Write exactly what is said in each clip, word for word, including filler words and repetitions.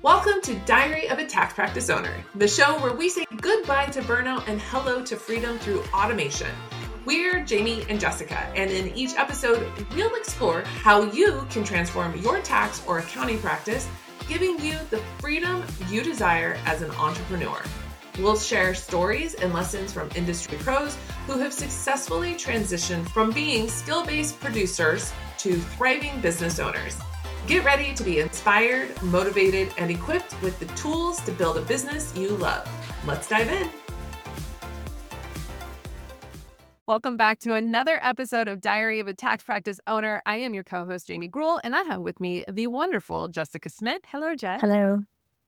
Welcome to Diary of a Tax Practice Owner, the show where we say goodbye to burnout and hello to freedom through automation. We're Jamie and Jessica, and in each episode, we'll explore how you can transform your tax or accounting practice, giving you the freedom you desire as an entrepreneur. We'll share stories and lessons from industry pros who have successfully transitioned from being skill-based producers to thriving business owners. Get ready to be inspired, motivated, and equipped with the tools to build a business you love. Let's dive in. Welcome back to another episode of Diary of a Tax Practice Owner. I am your co-host, Jamie Gruhl, and I have with me the wonderful Jessica Smith. Hello, Jess. Hello.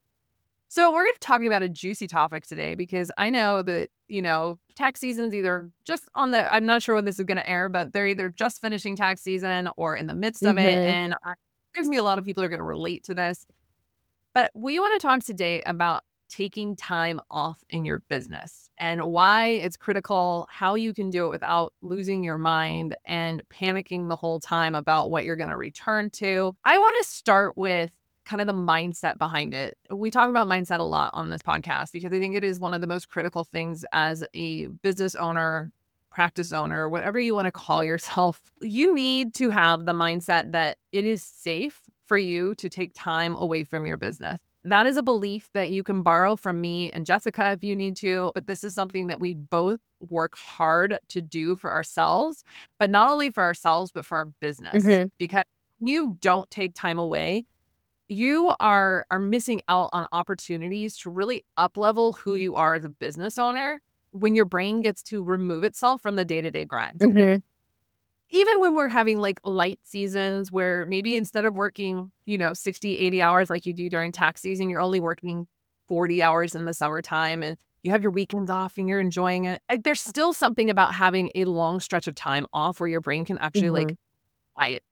So we're going to be talking about a juicy topic today because I know that, you know, tax season's either just on the, I'm not sure when this is going to air, but they're either just finishing tax season or in the midst of Mhm. it. And I, there's going to be a lot of people who are going to relate to this. But we want to talk today about taking time off in your business and why it's critical, how you can do it without losing your mind and panicking the whole time about what you're going to return to. I want to start with kind of the mindset behind it. We talk about mindset a lot on this podcast because I think it is one of the most critical things as a business owner, practice owner, whatever you want to call yourself. You need to have the mindset that it is safe for you to take time away from your business. That is a belief that you can borrow from me and Jessica if you need to, but this is something that we both work hard to do for ourselves, but not only for ourselves, but for our business. Mhm. Because you don't take time away, you are are missing out on opportunities to really up-level who you are as a business owner when your brain gets to remove itself from the day-to-day grind. Mhm. Even when we're having like light seasons where maybe instead of working, you know, sixty, eighty hours like you do during tax season, you're only working forty hours in the summertime and you have your weekends off and you're enjoying it. Like, there's still something about having a long stretch of time off where your brain can actually like Mhm. quiet.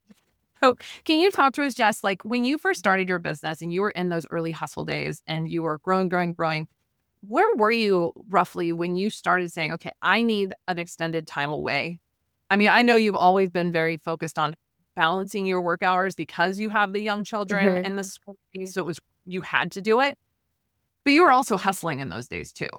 So can you talk to us, Jess, like when you first started your business and you were in those early hustle days and you were growing, growing, growing, where were you roughly when you started saying, okay, I need an extended time away? I mean, I know you've always been very focused on balancing your work hours because you have the young children Mhm. and the school days, so it was, you had to do it, but you were also hustling in those days too.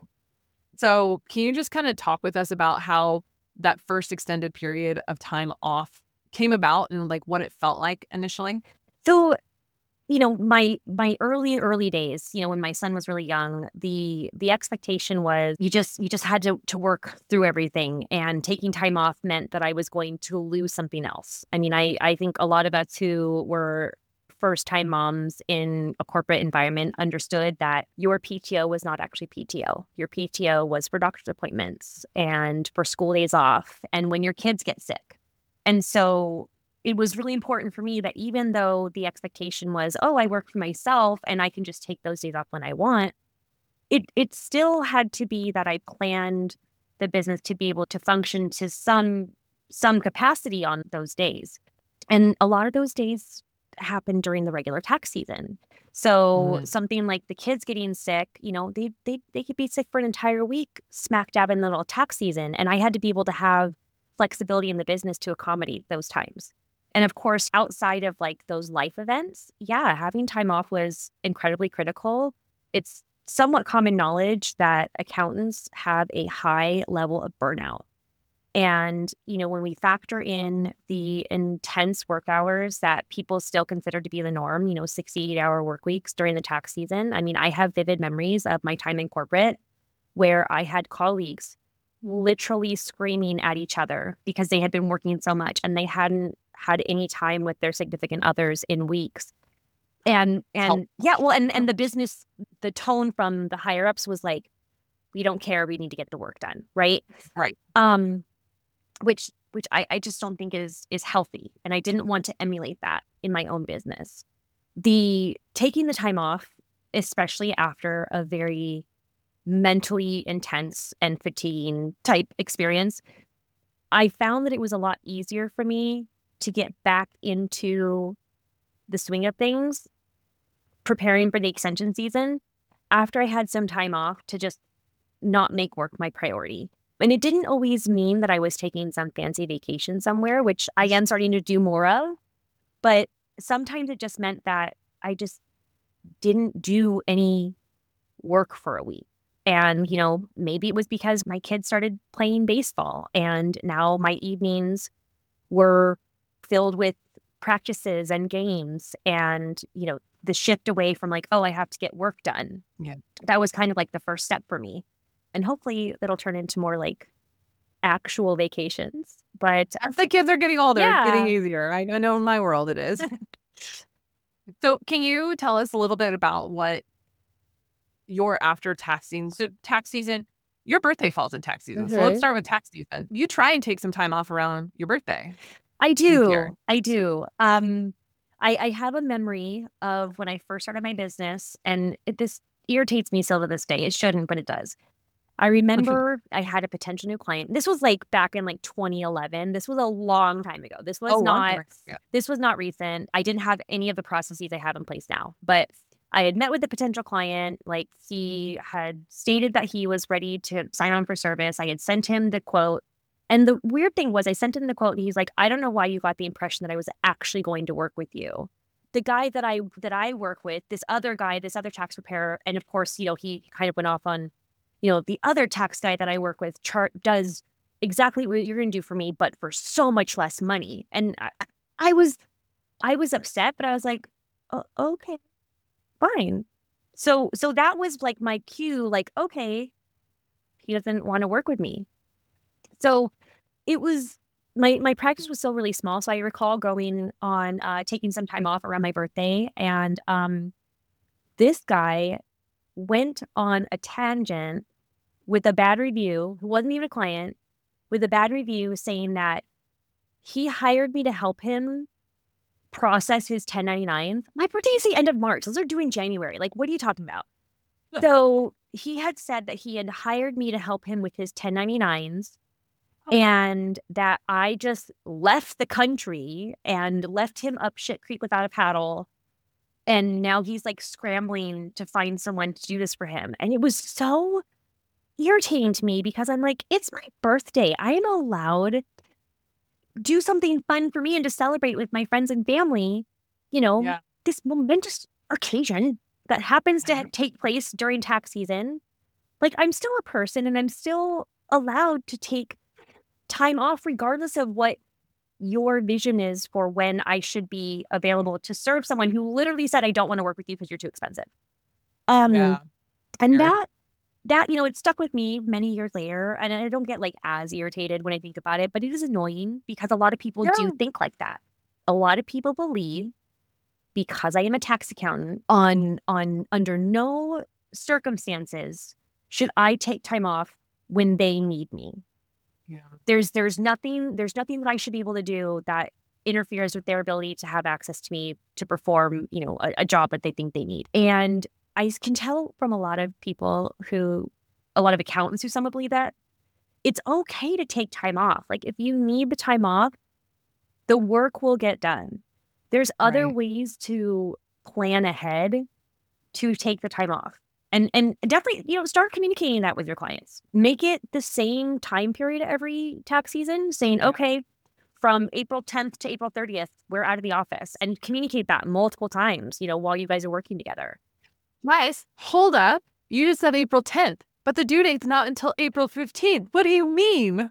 So can you just kind of talk with us about how that first extended period of time off came about and like what it felt like initially? So, you know, my my early early days, you know, when my son was really young, the the expectation was you just you just had to to work through everything, and taking time off meant that I was going to lose something else. I mean, I I think a lot of us who were first time moms in a corporate environment understood that your P T O was not actually P T O. Your P T O was for doctor's appointments and for school days off and when your kids get sick. And so it was really important for me that even though the expectation was, oh, I work for myself and I can just take those days off when I want, it it still had to be that I planned the business to be able to function to some some capacity on those days. And a lot of those days happened during the regular tax season. So Mhm. something like the kids getting sick, you know, they they they could be sick for an entire week, smack dab in the middle of tax season. And I had to be able to have flexibility in the business to accommodate those times. And of course, outside of like those life events, yeah, having time off was incredibly critical. It's somewhat common knowledge that accountants have a high level of burnout. And, you know, when we factor in the intense work hours that people still consider to be the norm, you know, sixty-eight hour work weeks during the tax season. I mean, I have vivid memories of my time in corporate where I had colleagues literally screaming at each other because they had been working so much and they hadn't had any time with their significant others in weeks. And and yeah, well, and and the business, the tone from the higher ups was like, we don't care, we need to get the work done, right? Right. Um, which which I, I just don't think is is healthy. And I didn't want to emulate that in my own business. The taking the time off, especially after a very mentally intense and fatiguing type experience, I found that it was a lot easier for me to get back into the swing of things, preparing for the extension season after I had some time off to just not make work my priority. And it didn't always mean that I was taking some fancy vacation somewhere, which I am starting to do more of. But sometimes it just meant that I just didn't do any work for a week. And, you know, maybe it was because my kids started playing baseball and now my evenings were filled with practices and games and, you know, the shift away from like, oh, I have to get work done. Yeah. That was kind of like the first step for me. And hopefully that'll turn into more like actual vacations. But as the kids are getting older, it's getting Yeah. easier. I I know in my world it is. So can you tell us a little bit about what your after tax season, so tax season, your birthday falls in tax season. So let's Okay. start with tax season. You try and take some time off around your birthday I each year. do. I do. Um, I, I have a memory of when I first started my business, and it, this irritates me still to this day. It shouldn't, but it does. I remember I had a potential new client. This was like back in like twenty eleven. This was a long time ago. This was Oh, long not time. Yeah. this was not recent. I didn't have any of the processes I have in place now, but I had met with the potential client. Like he had stated that he was ready to sign on for service. I had sent him the quote. And the weird thing was I sent him the quote and he's like, I don't know why you got the impression that I was actually going to work with you. The guy that I that I work with, this other guy, this other tax preparer, and of course, you know, he kind of went off on, you know, the other tax guy that I work with chart does exactly what you're going to do for me, but for so much less money. And I, I was, I was upset, but I was like, oh, okay, fine. So, so that was like my cue, like, okay, he doesn't want to work with me. So it was, my, my practice was still really small. So I recall going on, uh, taking some time off around my birthday. And, um, this guy went on a tangent with a bad review, who wasn't even a client, with a bad review saying that he hired me to help him process his ten ninety-nines. My birthday is the end of March. Those are due in January. Like, what are you talking about? Huh. So he had said that he had hired me to help him with his ten ninety-nines Oh. and that I just left the country and left him up shit creek without a paddle. And now he's like scrambling to find someone to do this for him. And it was so irritating to me because I'm like, it's my birthday. I am allowed do something fun for me and to celebrate with my friends and family, you know, Yeah. this momentous occasion that happens to take place during tax season. Like, I'm still a person and I'm still allowed to take time off regardless of what your vision is for when I should be available to serve someone who literally said, I don't want to work with you because you're too expensive. Um, Yeah. and Fair. that, that, you know, it stuck with me many years later. And I don't get like as irritated when I think about it, but it is annoying because a lot of people Yeah. do think like that. A lot of people believe because I am a tax accountant on, on, under no circumstances should I take time off when they need me. Yeah. There's, there's nothing, there's nothing that I should be able to do that interferes with their ability to have access to me to perform, you know, a, a job that they think they need. And I can tell from a lot of people who, a lot of accountants who somewhat believe that it's okay to take time off. Like if you need the time off, the work will get done. There's other Right. ways to plan ahead to take the time off. And and definitely, you know, start communicating that with your clients. Make it the same time period every tax season, saying, Yeah. okay, from April tenth to April thirtieth, we're out of the office, and communicate that multiple times, you know, while you guys are working together. Guys, hold up. You just said April tenth, but the due date's not until April fifteenth. What do you mean?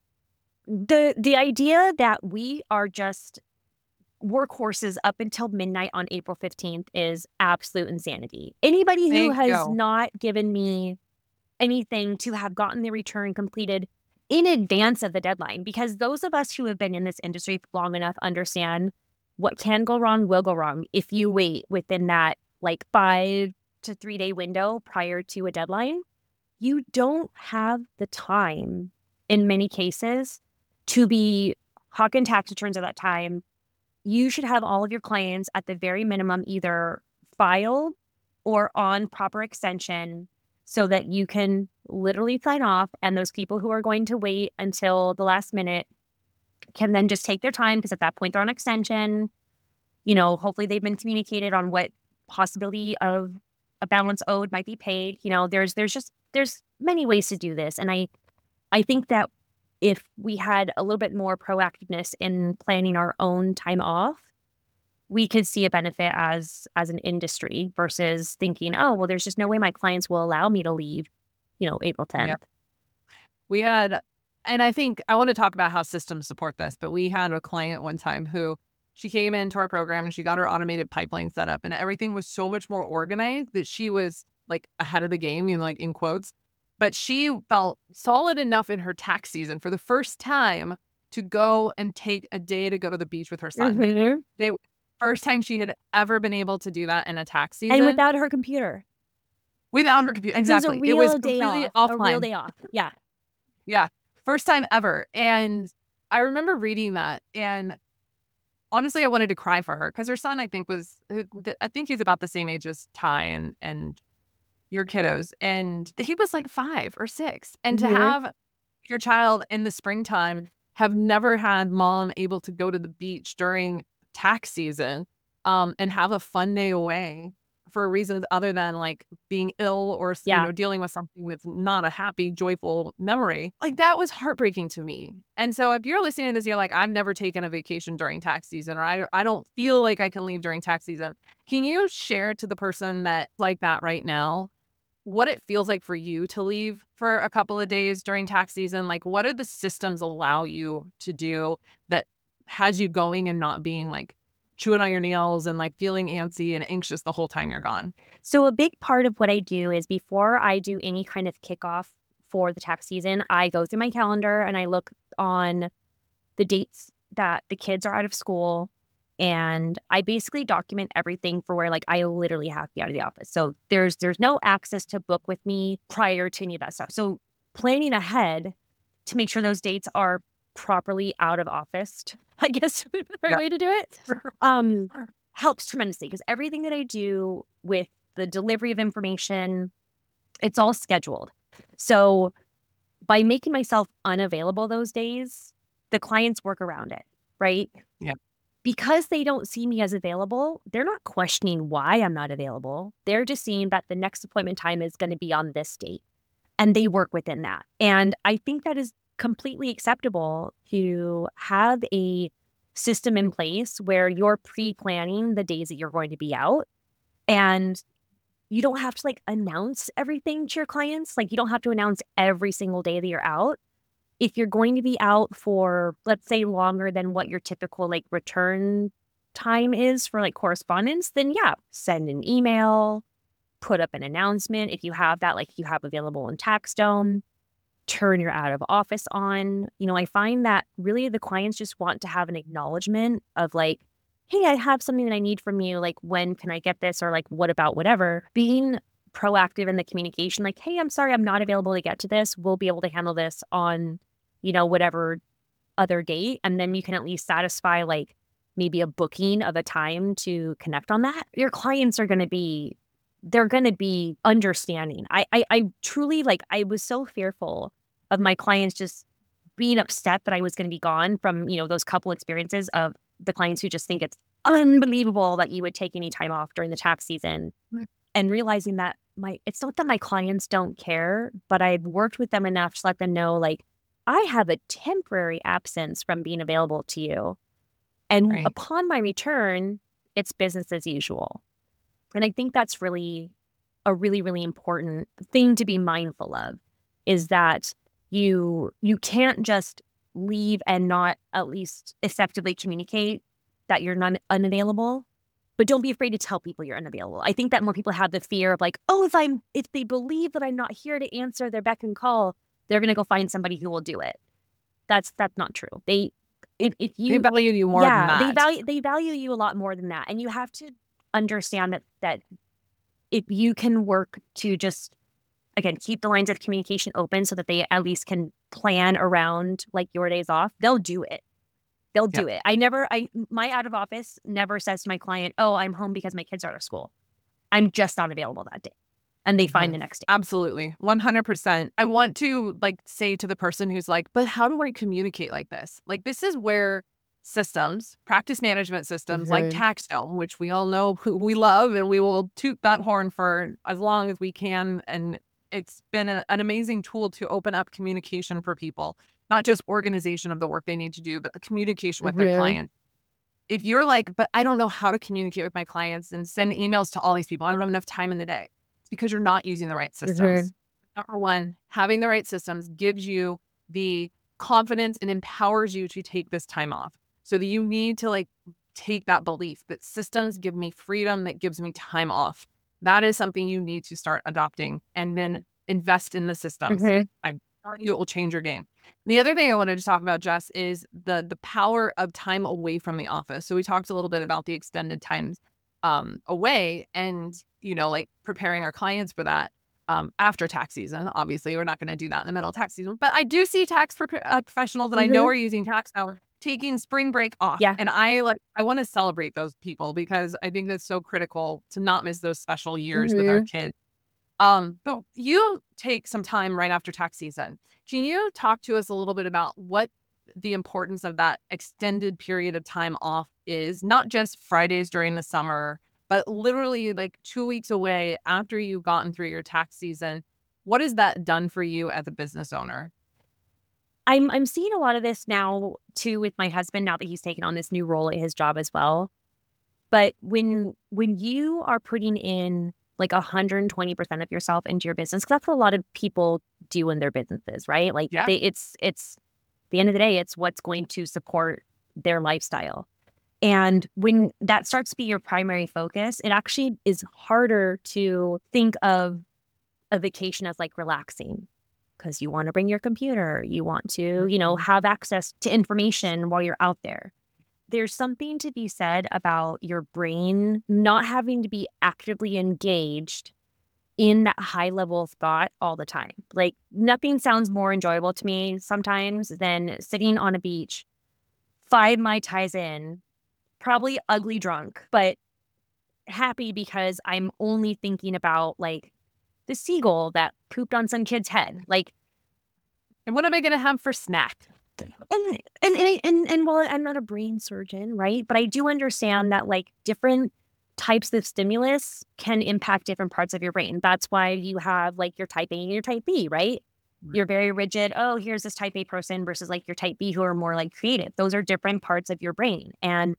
The the idea that we are just workhorses up until midnight on April fifteenth is absolute insanity. Anybody who Thank has you. not given me anything to have gotten the return completed in advance of the deadline, because those of us who have been in this industry long enough understand what can go wrong will go wrong if you wait within that like five to three day window prior to a deadline. You don't have the time in many cases to be hawking tax returns at that time. You should have all of your clients at the very minimum either filed or on proper extension so that you can literally sign off, and those people who are going to wait until the last minute can then just take their time because at that point they're on extension. You know, hopefully they've been communicated on what possibility of a balance owed might be paid. You know, there's there's just there's many ways to do this. And I I think that if we had a little bit more proactiveness in planning our own time off, we could see a benefit as as an industry versus thinking, oh, well, there's just no way my clients will allow me to leave, you know, April tenth. Yep. We had, and I think I want to talk about how systems support this, but we had a client one time who she came into our program and she got her automated pipeline set up and everything was so much more organized that she was like ahead of the game, you know, like in quotes, but she felt solid enough in her tax season for the first time to go and take a day to go to the beach with her son. Mhm. They, first time she had ever been able to do that in a tax season. And without her computer. Without her computer. Exactly. It was a real it was day completely off. offline. A real day off. Yeah. Yeah. First time ever. And I remember reading that. And honestly, I wanted to cry for her because her son, I think, was, I think he's about the same age as Ty and, and your kiddos. And he was like five or six. And Mhm. to have your child in the springtime have never had mom able to go to the beach during tax season um, and have a fun day away for a reason other than like being ill or Yeah. you know dealing with something with not a happy, joyful memory. Like that was heartbreaking to me. And so if you're listening to this, you're like, I've never taken a vacation during tax season, or I I don't feel like I can leave during tax season. Can you share to the person that like that right now what it feels like for you to leave for a couple of days during tax season? Like what do the systems allow you to do that has you going and not being like chewing on your nails and like feeling antsy and anxious the whole time you're gone? So a big part of what I do is before I do any kind of kickoff for the tax season, I go through my calendar and I look on the dates that the kids are out of school. And I basically document everything for where like I literally have to be out of the office. So there's there's no access to book with me prior to any of that stuff. So planning ahead to make sure those dates are properly out of office, I guess would be the right Yeah. way to do it, um, helps tremendously because everything that I do with the delivery of information, it's all scheduled. So by making myself unavailable those days, the clients work around it, right? Yeah. Because they don't see me as available, they're not questioning why I'm not available. They're just seeing that the next appointment time is going to be on this date, and they work within that. And I think that is completely acceptable to have a system in place where you're pre-planning the days that you're going to be out, and you don't have to like announce everything to your clients. Like you don't have to announce every single day that you're out. If you're going to be out for, let's say, longer than what your typical like return time is for like correspondence, then yeah, send an email, put up an announcement. If you have that, like you have available in TaxDome, turn your out of office on. You know, I find that really the clients just want to have an acknowledgement of like, hey, I have something that I need from you. Like, when can I get this? Or like, what about whatever? Being proactive in the communication, like, hey, I'm sorry, I'm not available to get to this. We'll be able to handle this on, you know, whatever other date. And then you can at least satisfy like maybe a booking of a time to connect on that. Your clients are going to be, they're going to be understanding. I, I, I truly like, I was so fearful of my clients just being upset that I was going to be gone from, you know, those couple experiences of the clients who just think it's unbelievable that you would take any time off during the tax season. Right. And realizing that my, it's not that my clients don't care, but I've worked with them enough to let them know, like, I have a temporary absence from being available to you. And Right. upon my return, it's business as usual. And I think that's really a really, really important thing to be mindful of, is that you you can't just leave and not at least effectively communicate that you're not unavailable. But don't be afraid to tell people you're unavailable. I think that more people have the fear of like, oh, if I'm if they believe that I'm not here to answer their beck and call, they're gonna go find somebody who will do it. That's that's not true. They if, if you They value you more yeah, than they that. value they value you a lot more than that. And you have to understand that that if you can work to just again keep the lines of communication open so that they at least can plan around like your days off, they'll do it. They'll do it. I never, I, my out of office never says to my client, oh, I'm home because my kids are out of school. I'm just not available that day. And they find Mhm. the next day. Absolutely. one hundred percent. I want to like say to the person who's like, but how do I communicate like this? Like, this is where systems, practice management systems like Mhm. TaxDome, which we all know who we love and we will toot that horn for as long as we can. And it's been a, an amazing tool to open up communication for people, not just organization of the work they need to do, but the communication with their Mhm. client. if you're like, but I don't know how to communicate with my clients and send emails to all these people, I don't have enough time in the day. It's because you're not using the right systems. Number one, having the right systems gives you the confidence and empowers you to take this time off. So that you need to like take that belief that systems give me freedom, that gives me time off. That is something you need to start adopting, and then invest in the systems. Mhm. I'm telling you, it will change your game. The other thing I wanted to talk about, Jess, is the the power of time away from the office. So we talked a little bit about the extended times um, away, and you know, like preparing our clients for that um, after tax season. Obviously, we're not going to do that in the middle of tax season, but I do see tax pro- uh, professionals that I know Mhm. are using tax now taking spring break off. Yeah. And I like I want to celebrate those people because I think that's so critical to not miss those special years with our Mhm. kids. Um, but you take some time right after tax season. Can you talk to us a little bit about what the importance of that extended period of time off is, not just Fridays during the summer, but literally like two weeks away after you've gotten through your tax season? What has that done for you as a business owner? I'm I'm seeing a lot of this now too with my husband now that he's taken on this new role at his job as well. But when when you are putting in like one hundred twenty percent of yourself into your business, 'cause that's what a lot of people do in their businesses, right? Like Yeah. they it's it's the end of the day, it's what's going to support their lifestyle. And when that starts to be your primary focus, it actually is harder to think of a vacation as like relaxing because you want to bring your computer, you want to, you know, Mhm. have access to information while you're out there. There's something to be said about your brain not having to be actively engaged in that high level of thought all the time. Like nothing sounds more enjoyable to me sometimes than sitting on a beach, five Mai Tais in, probably ugly drunk, but happy because I'm only thinking about like the seagull that pooped on some kid's head. Like, And what am I going to have for snack? and and and and, and well, I'm not a brain surgeon, right? But I do understand that like different types of stimulus can impact different parts of your brain. That's why you have like your type A and your type B, right? You're very rigid. Oh, here's this type A person versus like your type B who are more like creative. Those are different parts of your brain. And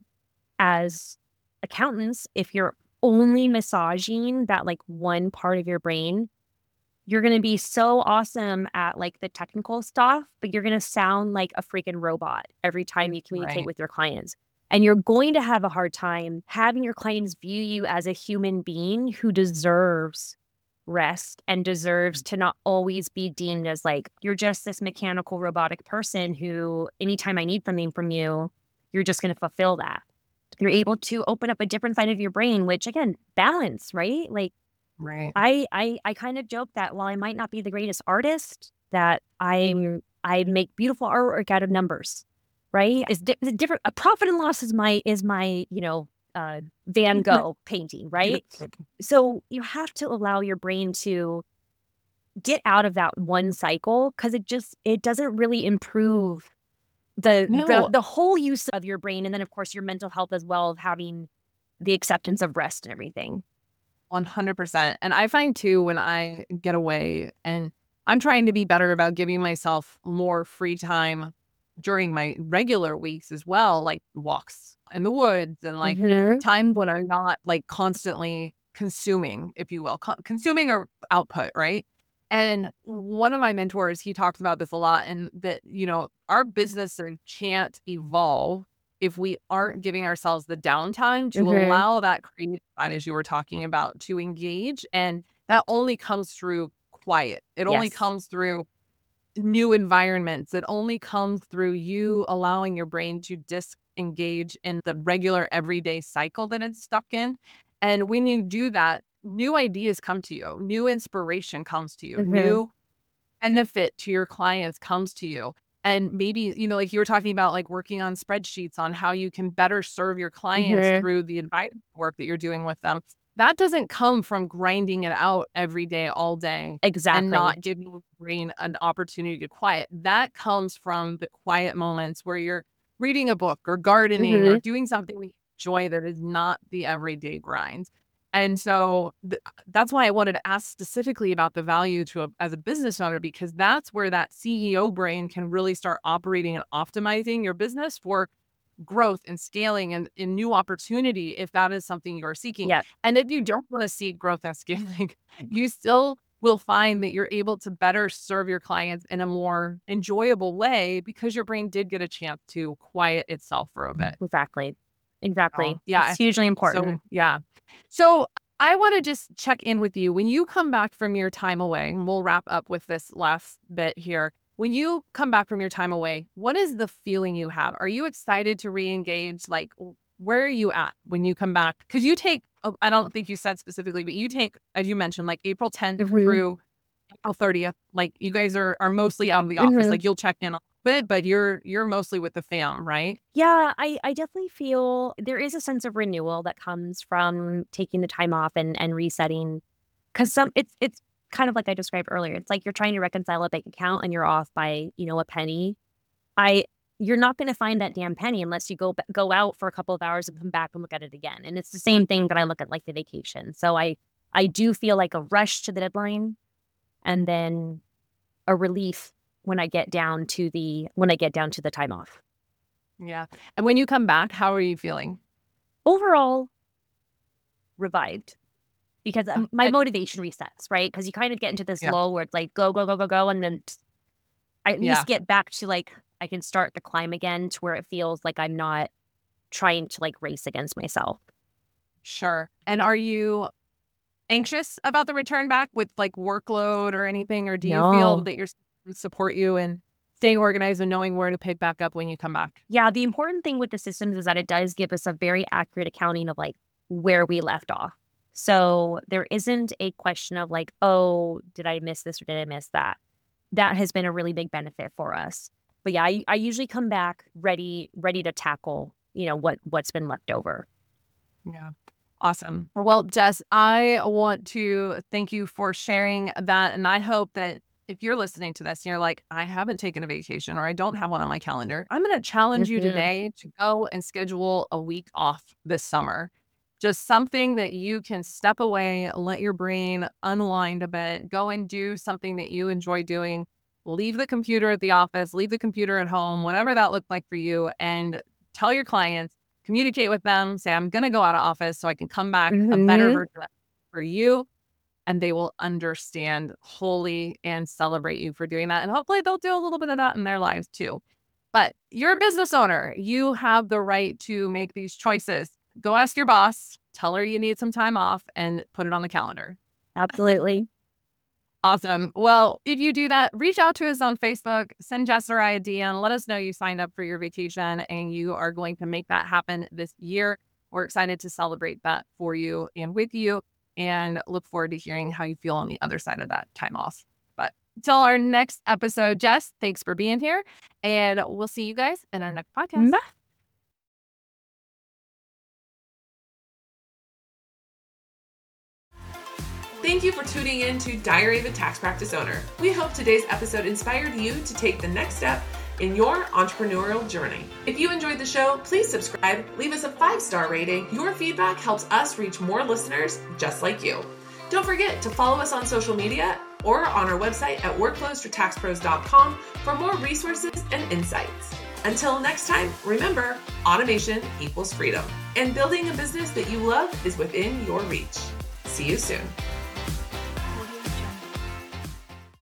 as accountants, if you're only massaging that like one part of your brain, you're going to be so awesome at like the technical stuff, but you're going to sound like a freaking robot every time you communicate Right. with your clients. And you're going to have a hard time having your clients view you as a human being who deserves rest and deserves to not always be deemed as like, you're just this mechanical robotic person who anytime I need something from you, you're just going to fulfill that. You're able to open up a different side of your brain, which again, balance, right? Like, Right. I I I kind of joke that while I might not be the greatest artist, that I'm I make beautiful artwork out of numbers, right? It's, di- it's different. A profit and loss is my is my you know uh, Van Gogh painting, right? So you have to allow your brain to get out of that one cycle because it just it doesn't really improve the, the No. the whole use of your brain, and then of course your mental health as well of having the acceptance of rest and everything. one hundred percent. And I find too, when I get away, and I'm trying to be better about giving myself more free time during my regular weeks as well, like walks in the woods and like Mhm. time when I'm not like constantly consuming, if you will, co- consuming or output, right? And one of my mentors, he talks about this a lot, and that, you know, our business can't evolve if we aren't giving ourselves the downtime to Mhm. allow that creative side, as you were talking about, to engage. And that only comes through quiet. It only Yes. comes through new environments. It only comes through you allowing your brain to disengage in the regular everyday cycle that it's stuck in. And when you do that, new ideas come to you, new inspiration comes to you, Mhm. new benefit to your clients comes to you. And maybe, you know, like you were talking about, like working on spreadsheets on how you can better serve your clients Mhm. through the advice work that you're doing with them. That doesn't come from grinding it out every day, all day, and Exactly. not giving your brain an opportunity to quiet. That comes from the quiet moments where you're reading a book or gardening or Mhm. doing something we enjoy that is not the everyday grind. And so th- that's why I wanted to ask specifically about the value to a, as a business owner, because that's where that C E O brain can really start operating and optimizing your business for growth and scaling and, and new opportunity if that is something you're seeking. Yeah. And if you don't want to seek growth and scaling, you still will find that you're able to better serve your clients in a more enjoyable way because your brain did get a chance to quiet itself for a bit. Exactly. Exactly. Oh, yeah. It's hugely important. So, yeah. So I want to just check in with you. When you come back from your time away, and we'll wrap up with this last bit here. When you come back from your time away, what is the feeling you have? Are you excited to re-engage? Like, where are you at when you come back? Because you take, I don't think you said specifically, but you take, as you mentioned, like April tenth mm-hmm. through April thirtieth. Like you guys are are mostly out of the office. Mm-hmm. Like you'll check in a bit, but you're you're mostly with the fam, right? Yeah, I, I definitely feel there is a sense of renewal that comes from taking the time off and, and resetting. Because some it's it's kind of like I described earlier. It's like you're trying to reconcile a bank account and you're off by, you know, a penny. I you're not going to find that damn penny unless you go go out for a couple of hours and come back and look at it again. And it's the same thing that I look at like the vacation. So I I do feel like a rush to the deadline and then a relief when I get down to the when I get down to the time off. Yeah. And when you come back, how are you feeling? Overall, revived. Because um, my motivation resets, right? Because you kind of get into this yeah. lull where it's like go, go, go, go, go. And then I at yeah. least get back to like, I can start the climb again to where it feels like I'm not trying to like race against myself. Sure. And are you anxious about the return back with like workload or anything? Or do you no. feel that you're support you in staying organized and knowing where to pick back up when you come back? Yeah. The important thing with the systems is that it does give us a very accurate accounting of like where we left off. So there isn't a question of like, oh, did I miss this or did I miss that? That has been a really big benefit for us. But yeah, I, I usually come back ready, ready to tackle, you know, what, what's been left over. Yeah. Awesome. Well, Jess, I want to thank you for sharing that. And I hope that if you're listening to this and you're like, I haven't taken a vacation or I don't have one on my calendar, I'm going to challenge mm-hmm. you today to go and schedule a week off this summer. Just something that you can step away, let your brain unwind a bit, go and do something that you enjoy doing. Leave the computer at the office, leave the computer at home, whatever that looked like for you, and tell your clients, communicate with them, say, I'm going to go out of office so I can come back mm-hmm. a better version for you. And they will understand wholly and celebrate you for doing that. And hopefully they'll do a little bit of that in their lives too. But you're a business owner. You have the right to make these choices. Go ask your boss, tell her you need some time off and put it on the calendar. Absolutely. Awesome. Well, if you do that, reach out to us on Facebook, send Jess or I a D M, let us know you signed up for your vacation and you are going to make that happen this year. We're excited to celebrate that for you and with you and look forward to hearing how you feel on the other side of that time off. But until our next episode, Jess, thanks for being here and we'll see you guys in our next podcast. Bye. Thank you for tuning in to Diary of a Tax Practice Owner. We hope today's episode inspired you to take the next step in your entrepreneurial journey. If you enjoyed the show, please subscribe, leave us a five-star rating. Your feedback helps us reach more listeners just like you. Don't forget to follow us on social media or on our website at workflows for tax pros dot com for more resources and insights. Until next time, remember, automation equals freedom, and building a business that you love is within your reach. See you soon.